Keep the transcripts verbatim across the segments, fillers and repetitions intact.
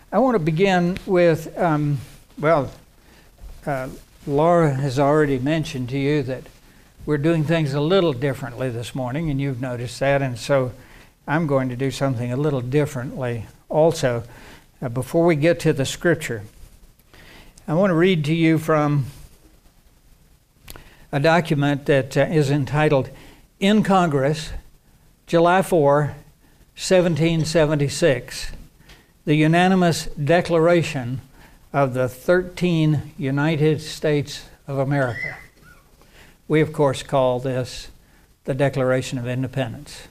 I want to begin with, um, well, uh, Laura has already mentioned to you that we're doing things a little differently this morning, and you've noticed that, and so I'm going to do something a little differently also. Uh, before we get to the scripture, I want to read to you from a document that uh, is entitled In Congress, July fourth, seventeen seventy-six, the unanimous declaration of the thirteen United States of America. We, of course, call this the Declaration of Independence.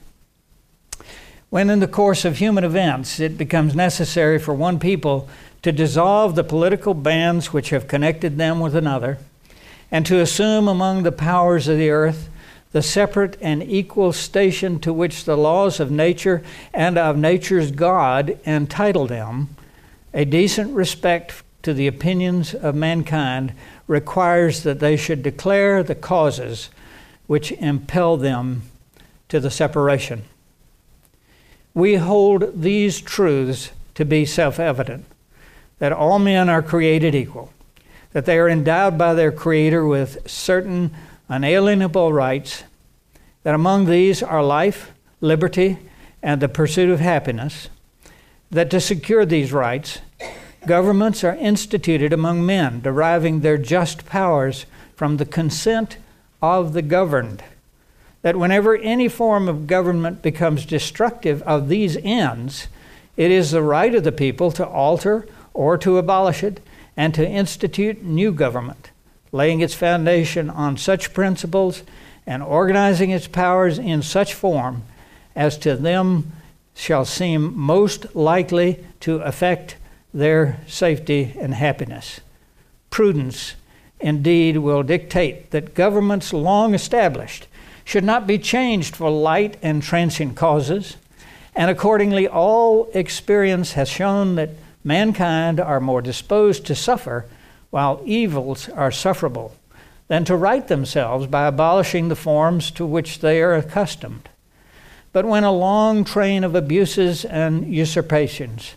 When in the course of human events it becomes necessary for one people to dissolve the political bands which have connected them with another, and to assume among the powers of the earth the separate and equal station to which the laws of nature and of nature's God entitle them, a decent respect to the opinions of mankind requires that they should declare the causes which impel them to the separation. We hold these truths to be self-evident, that all men are created equal, that they are endowed by their Creator with certain unalienable rights, that among these are life, liberty, and the pursuit of happiness, that to secure these rights, governments are instituted among men, deriving their just powers from the consent of the governed, that whenever any form of government becomes destructive of these ends, it is the right of the people to alter or to abolish it and to institute new government, laying its foundation on such principles and organizing its powers in such form as to them shall seem most likely to affect their safety and happiness. Prudence, indeed, will dictate that governments long established should not be changed for light and transient causes, and accordingly all experience has shown that mankind are more disposed to suffer while evils are sufferable than to right themselves by abolishing the forms to which they are accustomed. But when a long train of abuses and usurpations,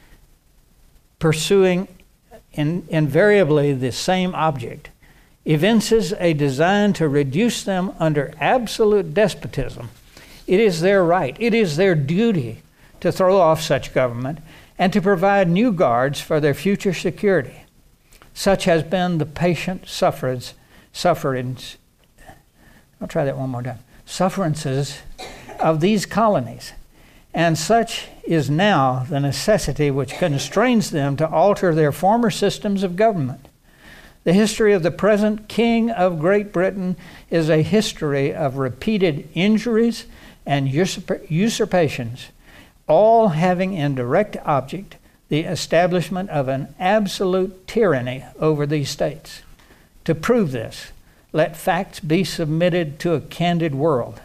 pursuing in, invariably the same object, evinces a design to reduce them under absolute despotism, it is their right, it is their duty to throw off such government and to provide new guards for their future security. Such has been the patient sufferance, sufferings, I'll try that one more time, sufferances of these colonies. And such is now the necessity which constrains them to alter their former systems of government. The history of the present King of Great Britain is a history of repeated injuries and usurp- usurpations, all having in direct object the establishment of an absolute tyranny over these states. To prove this, let facts be submitted to a candid world.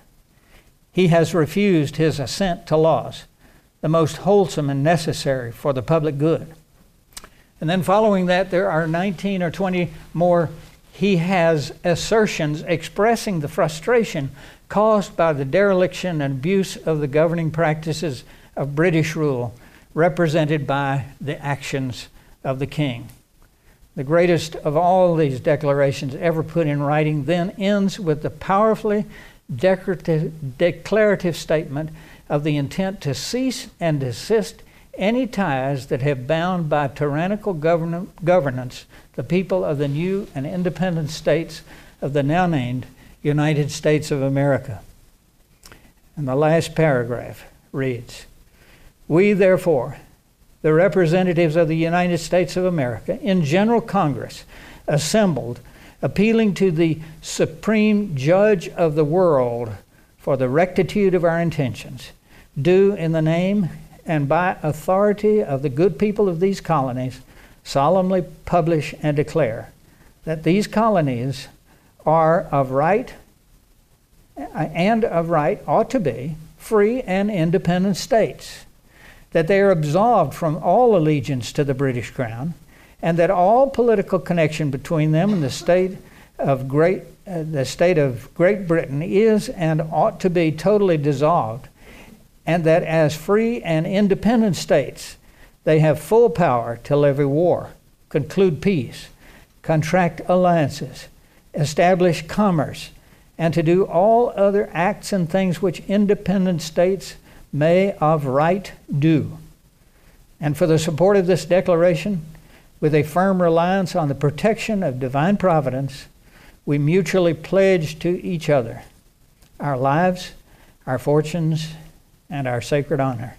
He has refused his assent to laws, the most wholesome and necessary for the public good. And then following that, there are nineteen or twenty more he has assertions expressing the frustration caused by the dereliction and abuse of the governing practices of British rule, represented by the actions of the king. The greatest of all these declarations ever put in writing then ends with the powerfully declarative, declarative statement of the intent to cease and desist any ties that have bound by tyrannical govern- governance the people of the new and independent states of the now named United States of America. And the last paragraph reads, "We, therefore, the representatives of the United States of America, in General Congress, assembled, appealing to the Supreme Judge of the world for the rectitude of our intentions, do in the name and by authority of the good people of these colonies solemnly publish and declare that these colonies are of right and of right ought to be free and independent states, that they are absolved from all allegiance to the British Crown, and that all political connection between them and the state of Great uh, the state of Great Britain is and ought to be totally dissolved, and that as free and independent states They have full power to levy war, conclude peace, contract alliances, establish commerce, and to do all other acts and things which independent states may of right do. And for the support of this declaration, with a firm reliance on the protection of divine providence, we mutually pledge to each other our lives, our fortunes, and our sacred honor.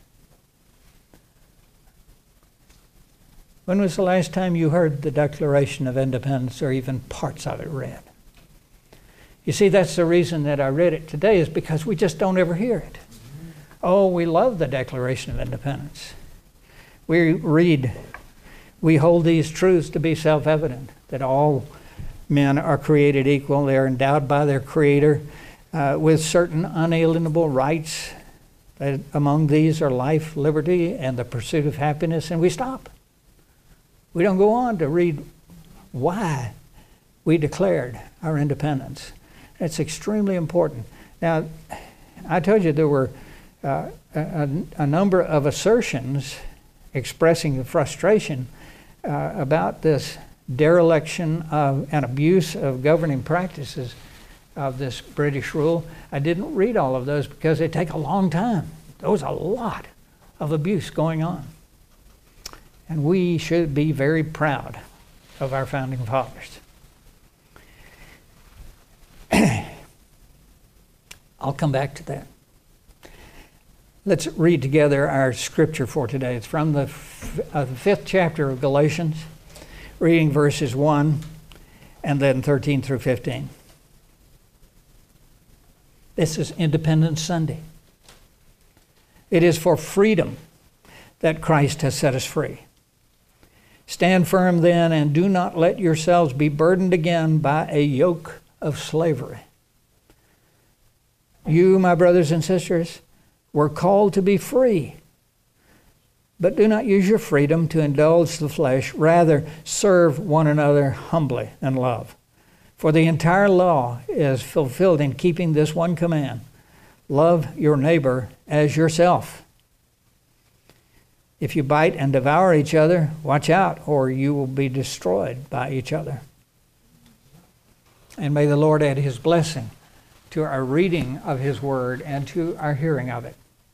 When was the last time you heard the Declaration of Independence or even parts of it read? You see, that's the reason that I read it today, is because we just don't ever hear it. Oh, we love the Declaration of Independence. We read, we hold these truths to be self-evident, that all men are created equal. They are endowed by their Creator uh, with certain unalienable rights. That among these are life, liberty, and the pursuit of happiness, and we stop. We don't go on to read why we declared our independence. It's extremely important. Now, I told you there were uh, a, a number of assertions expressing the frustration uh, about this dereliction of and abuse of governing practices of this British rule. I didn't read all of those because they take a long time. There was a lot of abuse going on. And we should be very proud of our founding fathers. I'll come back to that. Let's read together our scripture for today. It's from the, f- uh, the fifth chapter of Galatians, reading verses one and then thirteen through fifteen. This is Independence Sunday. It is for freedom that Christ has set us free. Stand firm then, and do not let yourselves be burdened again by a yoke of slavery. You, my brothers and sisters, were called to be free. But do not use your freedom to indulge the flesh. Rather, serve one another humbly in love. For the entire law is fulfilled in keeping this one command: love your neighbor as yourself. If you bite and devour each other, watch out, or you will be destroyed by each other. And may the Lord add His blessing to our reading of His Word and to our hearing of it.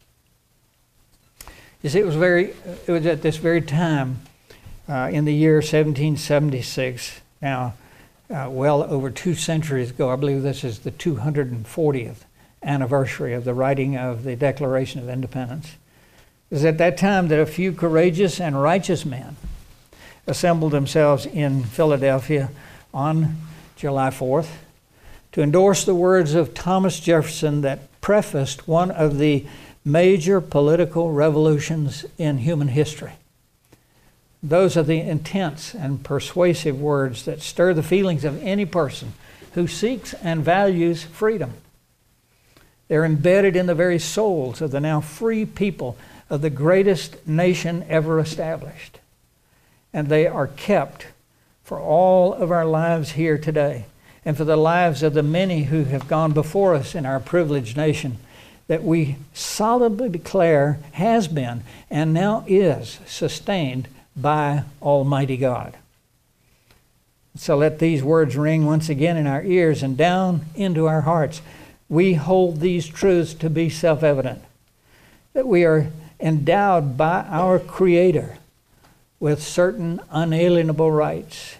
You see, it was very. It was at this very time, uh, in the year seventeen seventy-six. Now, uh, well over two centuries ago, I believe this is the two hundred fortieth anniversary of the writing of the Declaration of Independence. It was at that time that a few courageous and righteous men assembled themselves in Philadelphia on July fourth to endorse the words of Thomas Jefferson that prefaced one of the major political revolutions in human history. Those are the intense and persuasive words that stir the feelings of any person who seeks and values freedom. They're embedded in the very souls of the now free people of the greatest nation ever established. And they are kept for all of our lives here today, and for the lives of the many who have gone before us in our privileged nation, that we solidly declare has been and now is sustained by Almighty God. So let these words ring once again in our ears and down into our hearts. We hold these truths to be self-evident, that we are endowed by our Creator with certain unalienable rights,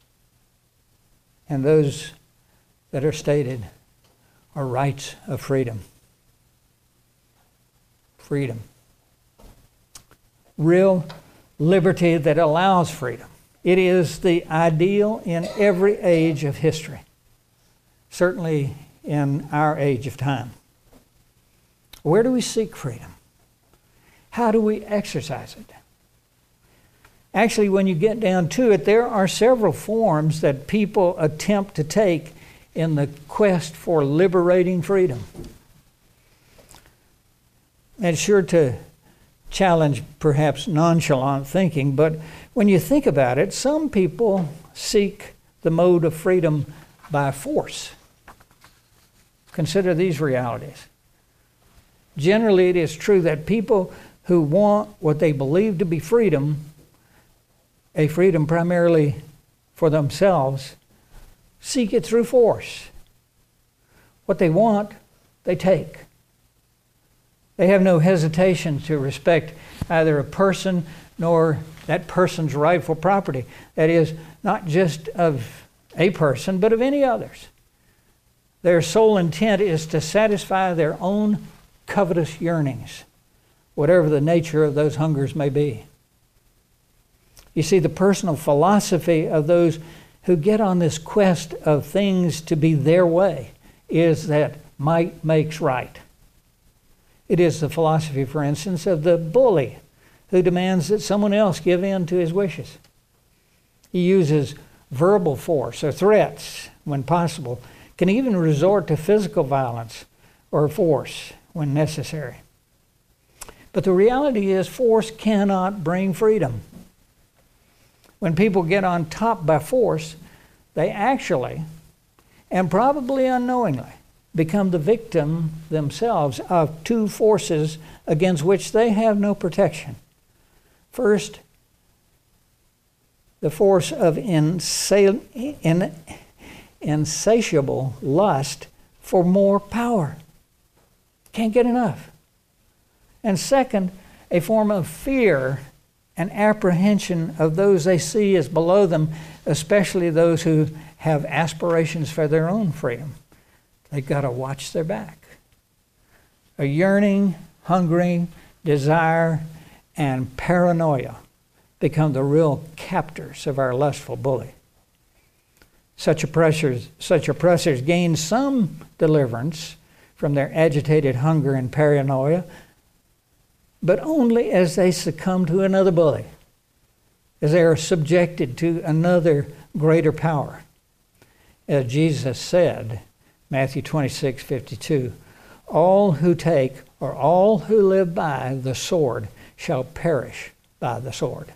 and those that are stated are rights of freedom. Freedom. Real liberty that allows freedom. It is the ideal in every age of history, certainly in our age of time. Where do we seek freedom? How do we exercise it? Actually, when you get down to it, there are several forms that people attempt to take in the quest for liberating freedom. And it's sure to challenge perhaps nonchalant thinking, but when you think about it, some people seek the mode of freedom by force. Consider these realities. Generally, it is true that people who want what they believe to be freedom, a freedom primarily for themselves, seek it through force. What they want, they take. They have no hesitation to respect either a person nor that person's rightful property. That is, not just of a person, but of any others. Their sole intent is to satisfy their own covetous yearnings, whatever the nature of those hungers may be. You see, the personal philosophy of those who get on this quest of things to be their way is that might makes right. It is the philosophy, for instance, of the bully who demands that someone else give in to his wishes. He uses verbal force or threats when possible, can even resort to physical violence or force when necessary. But the reality is, force cannot bring freedom. When people get on top by force, they actually, and probably unknowingly, become the victim themselves of two forces against which they have no protection. First, the force of insa- in, insatiable lust for more power. Can't get enough. And second, a form of fear and apprehension of those they see as below them, especially those who have aspirations for their own freedom. They've got to watch their back. A yearning, hungering, desire, and paranoia become the real captors of our lustful bully. Such oppressors, such oppressors gain some deliverance from their agitated hunger and paranoia, but only as they succumb to another bully, as they are subjected to another greater power. As Jesus said, Matthew twenty-six fifty-two, all who take or all who live by the sword shall perish by the sword.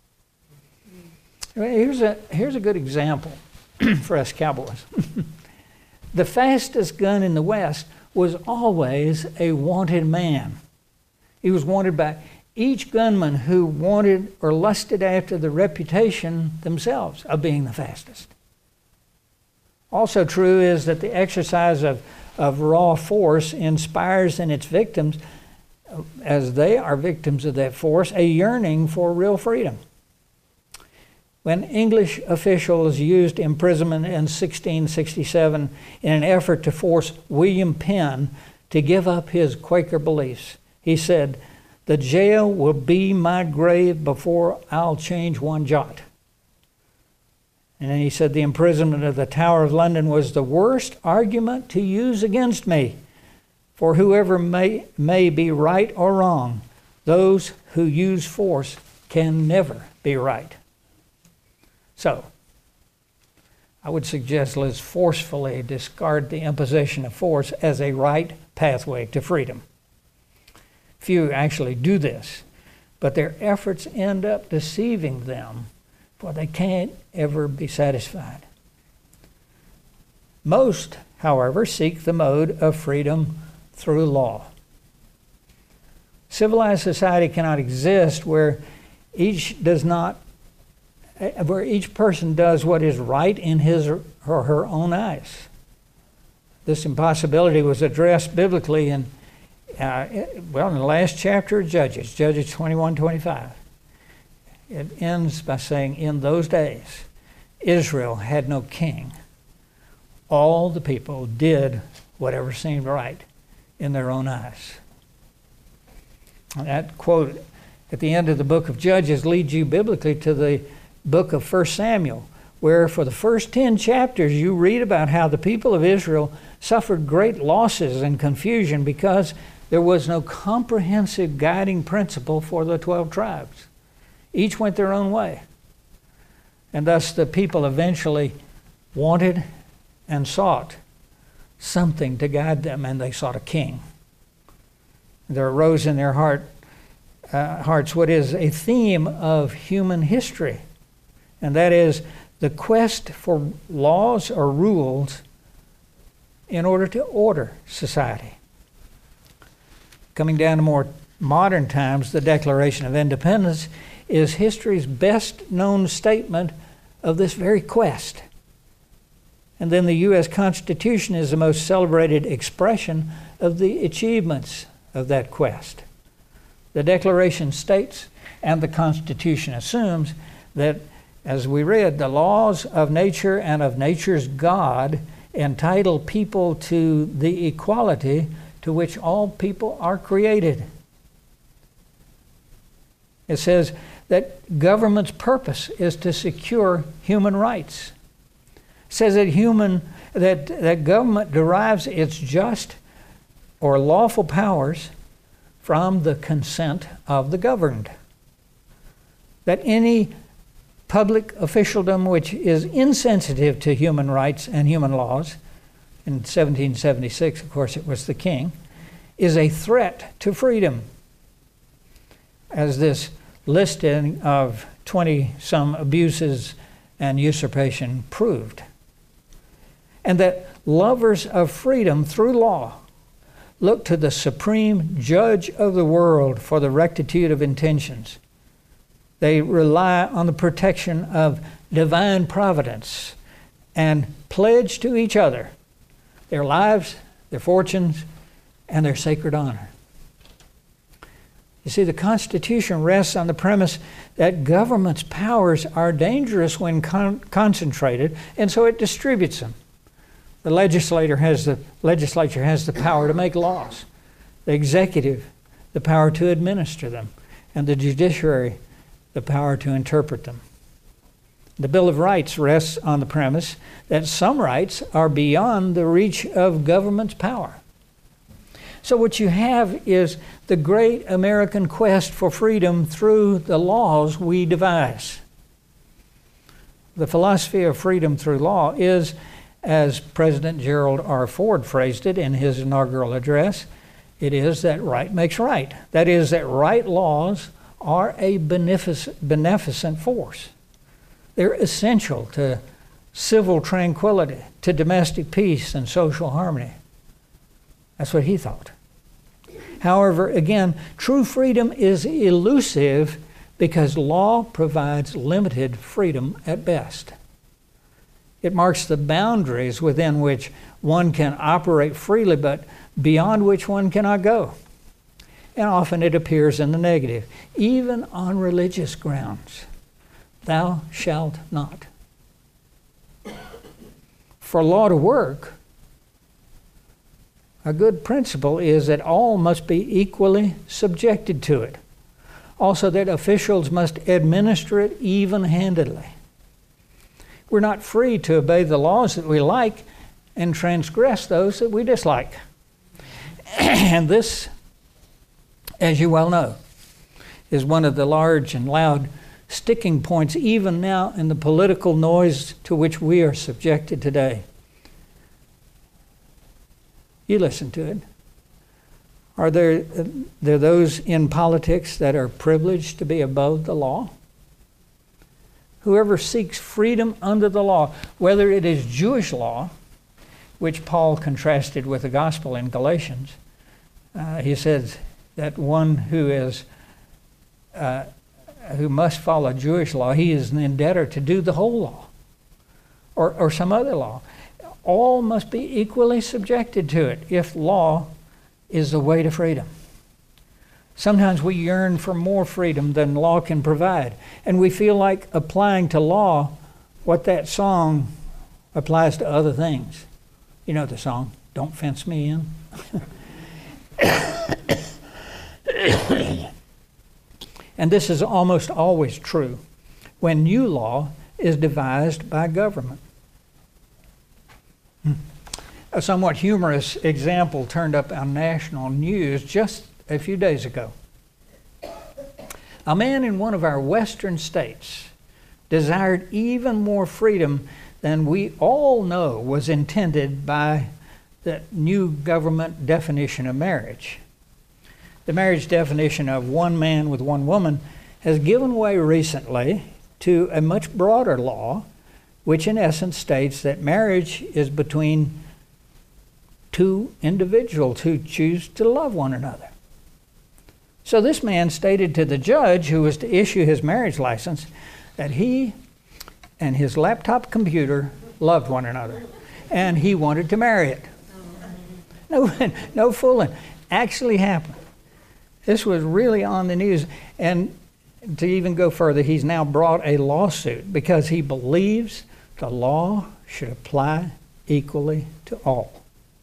Here's a, here's a good example for us cowboys. The fastest gun in the West was always a wanted man. He was wanted by each gunman who wanted or lusted after the reputation themselves of being the fastest. Also true is that the exercise of, of raw force inspires in its victims, as they are victims of that force, a yearning for real freedom. When English officials used imprisonment in sixteen sixty-seven in an effort to force William Penn to give up his Quaker beliefs, he said, "The jail will be my grave before I'll change one jot." And then he said, "The imprisonment of the Tower of London was the worst argument to use against me. For whoever may, may be right or wrong, those who use force can never be right." So, I would suggest let's forcefully discard the imposition of force as a right pathway to freedom. Few actually do this, but their efforts end up deceiving them, for they can't ever be satisfied. Most, however, seek the mode of freedom through law. Civilized society cannot exist where each does not, where each person does what is right in his or her own eyes. This impossibility was addressed biblically in, uh, well, in the last chapter of Judges, Judges twenty-one twenty-five. It ends by saying, "In those days, Israel had no king. All the people did whatever seemed right in their own eyes." And that quote at the end of the book of Judges leads you biblically to the book of First Samuel, where for the first ten chapters you read about how the people of Israel suffered great losses and confusion because there was no comprehensive guiding principle for the twelve tribes. Each went their own way. And thus the people eventually wanted and sought something to guide them, and they sought a king. There arose in their heart, uh, hearts what is a theme of human history, and that is the quest for laws or rules in order to order society. Coming down to more modern times, the Declaration of Independence is history's best known statement of this very quest. And then the U S Constitution is the most celebrated expression of the achievements of that quest. The Declaration states, and the Constitution assumes, that, as we read, the laws of nature and of nature's God entitle people to the equality to which all people are created. It says that government's purpose is to secure human rights. It says that human that, that government derives its just or lawful powers from the consent of the governed. That any public officialdom which is insensitive to human rights and human laws, in seventeen seventy-six, of course, it was the king, is a threat to freedom. As this listing of twenty-some abuses and usurpation proved. And that lovers of freedom through law look to the supreme judge of the world for the rectitude of intentions. They rely on the protection of divine providence and pledge to each other their lives, their fortunes, and their sacred honor. You see, the Constitution rests on the premise that government's powers are dangerous when con- concentrated, and so it distributes them. The legislator has the legislature has the power to make laws, the executive the power to administer them, and the judiciary the power to interpret them. The Bill of Rights rests on the premise that some rights are beyond the reach of government's power. So what you have is the great American quest for freedom through the laws we devise. The philosophy of freedom through law is, as President Gerald R. Ford phrased it in his inaugural address, it is that right makes right. That is, that right laws are a beneficent, beneficent force. They're essential to civil tranquility, to domestic peace and social harmony. That's what he thought. However, again, true freedom is elusive because law provides limited freedom at best. It marks the boundaries within which one can operate freely, but beyond which one cannot go. And often it appears in the negative, even on religious grounds. Thou shalt not. For law to work, a good principle is that all must be equally subjected to it. Also that officials must administer it even-handedly. We're not free to obey the laws that we like and transgress those that we dislike. And this, as you well know, is one of the large and loud sticking points even now in the political noise to which we are subjected today. You listen to it. Are there, there those in politics that are privileged to be above the law? Whoever seeks freedom under the law, whether it is Jewish law, which Paul contrasted with the gospel in Galatians, uh, he says that one who is uh, who must follow Jewish law, he is an debtor to do the whole law, or, or some other law. All must be equally subjected to it if law is the way to freedom. Sometimes we yearn for more freedom than law can provide, and we feel like applying to law what that song applies to other things. You know the song, "Don't Fence Me In." And this is almost always true when new law is devised by government. A somewhat humorous example turned up on national news just a few days ago. A man in one of our western states desired even more freedom than we all know was intended by the new government definition of marriage. The marriage definition of one man with one woman has given way recently to a much broader law, which in essence states that marriage is between two individuals who choose to love one another. So this man stated to the judge who was to issue his marriage license that he and his laptop computer loved one another, and he wanted to marry it. No, no fooling. Actually happened. This was really on the news. And to even go further, he's now brought a lawsuit because he believes the law should apply equally to all.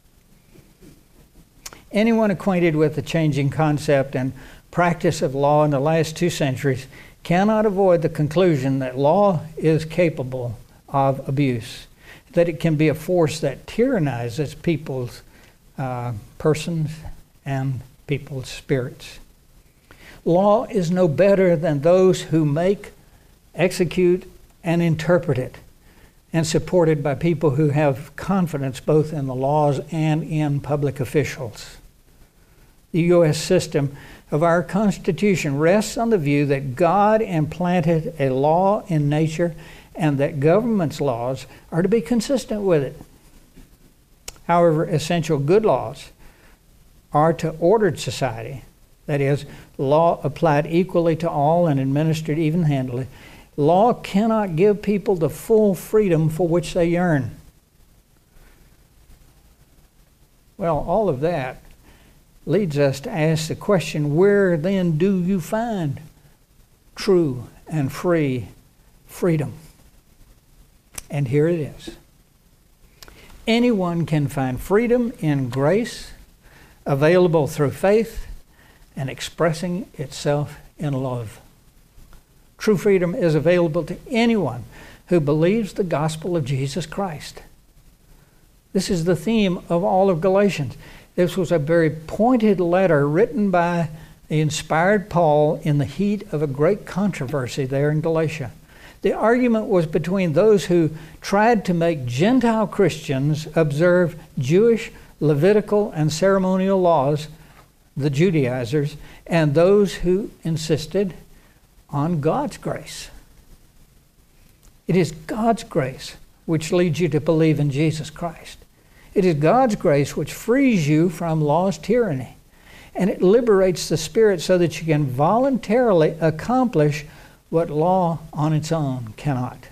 Anyone acquainted with the changing concept and practice of law in the last two centuries cannot avoid the conclusion that law is capable of abuse, that it can be a force that tyrannizes people's uh, persons and people's spirits. Law is no better than those who make, execute, and interpret it, and supported by people who have confidence both in the laws and in public officials. The U S system of our Constitution rests on the view that God implanted a law in nature and that government's laws are to be consistent with it. However, essential good laws are to ordered society, that is, law applied equally to all and administered even-handedly. Law cannot give people the full freedom for which they yearn. Well, all of that leads us to ask the question, where then do you find true and free freedom? And here it is. Anyone can find freedom in grace, available through faith, and expressing itself in love. True freedom is available to anyone who believes the gospel of Jesus Christ. This is the theme of all of Galatians. This was a very pointed letter written by the inspired Paul in the heat of a great controversy there in Galatia. The argument was between those who tried to make Gentile Christians observe Jewish, Levitical, and ceremonial laws, the Judaizers, and those who insisted on God's grace. It is God's grace which leads you to believe in Jesus Christ. It is God's grace which frees you from law's tyranny, and it liberates the spirit so that you can voluntarily accomplish what law on its own cannot.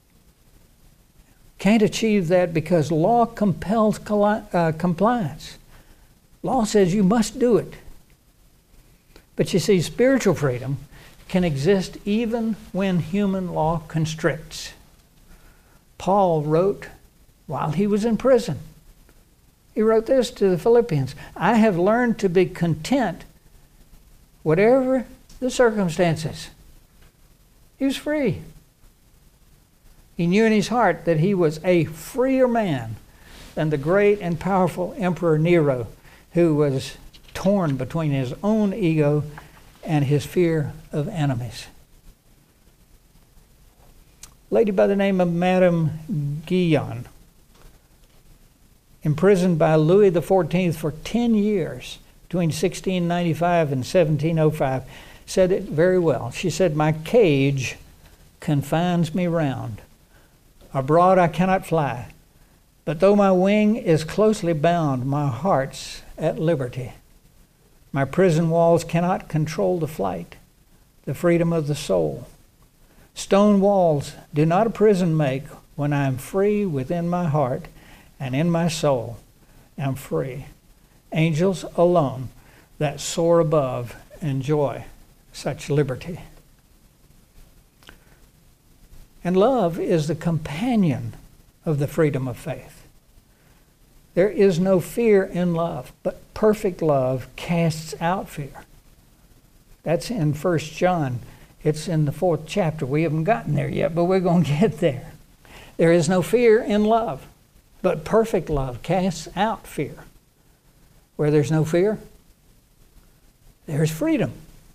Can't achieve that because law compels uh, compliance. Law says you must do it. But you see, spiritual freedom can exist even when human law constricts. Paul wrote while he was in prison. He wrote this to the Philippians: I have learned to be content whatever the circumstances. He was free. He knew in his heart that he was a freer man than the great and powerful Emperor Nero, who was torn between his own ego and his fear of enemies. A lady by the name of Madame Guyon, imprisoned by Louis the fourteenth for ten years between sixteen ninety-five and seventeen oh five, said it very well. She said, my cage confines me round. Abroad I cannot fly, but though my wing is closely bound, my heart's at liberty. My prison walls cannot control the flight, the freedom of the soul. Stone walls do not a prison make when I am free within my heart, and in my soul am free. Angels alone that soar above enjoy such liberty. And love is the companion of the freedom of faith. There is no fear in love, but perfect love casts out fear. That's in First John. It's in the fourth chapter. We haven't gotten there yet, but we're going to get there. There is no fear in love, but perfect love casts out fear. Where there's no fear, there's freedom.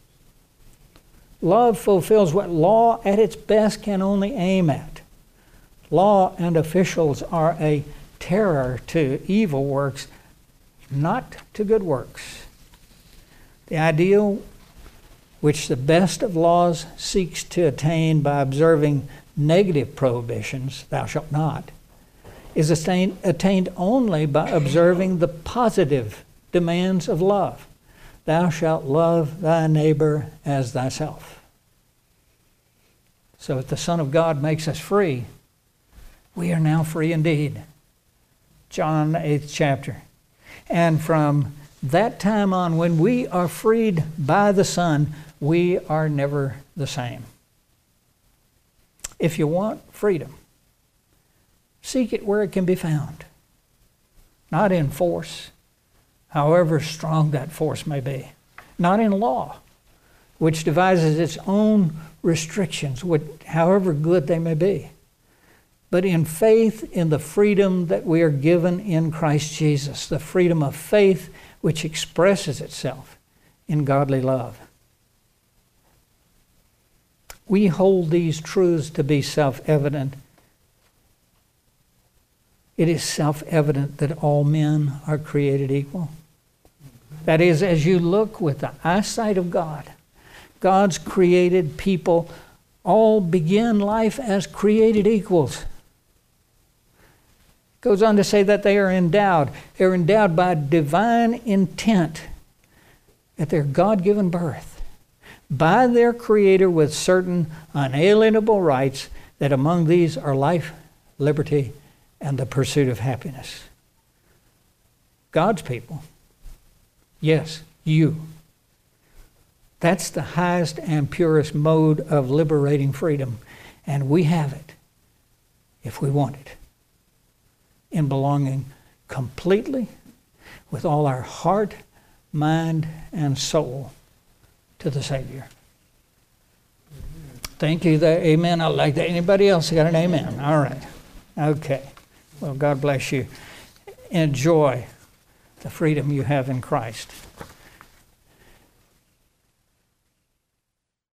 Love fulfills what law at its best can only aim at. Law and officials are a terror to evil works, not to good works. The ideal which the best of laws seeks to attain by observing negative prohibitions, thou shalt not, is attained, attained only by observing the positive demands of love. thou shalt love thy neighbor as thyself. So if the Son of God makes us free, we are now free indeed. John eighth chapter. And from that time on, when we are freed by the Son, we are never the same. If you want freedom, seek it where it can be found. Not in force, however strong that force may be. Not in law, which devises its own restrictions, however good they may be. But in faith in the freedom that we are given in Christ Jesus, the freedom of faith which expresses itself in godly love. We hold these truths to be self-evident. It is self-evident that all men are created equal. That is, as you look with the eyesight of God, God's created people all begin life as created equals. Goes on to say that they are endowed. They're endowed by divine intent at their God-given birth by their Creator with certain unalienable rights, that among these are life, liberty, and the pursuit of happiness. God's people. Yes, you. That's the highest and purest mode of liberating freedom. And we have it, if we want it, in belonging completely, with all our heart, mind, and soul to the Savior. Thank you. That, amen. I like that. Anybody else got an amen? All right. Okay. Well, God bless you. Enjoy the freedom you have in Christ.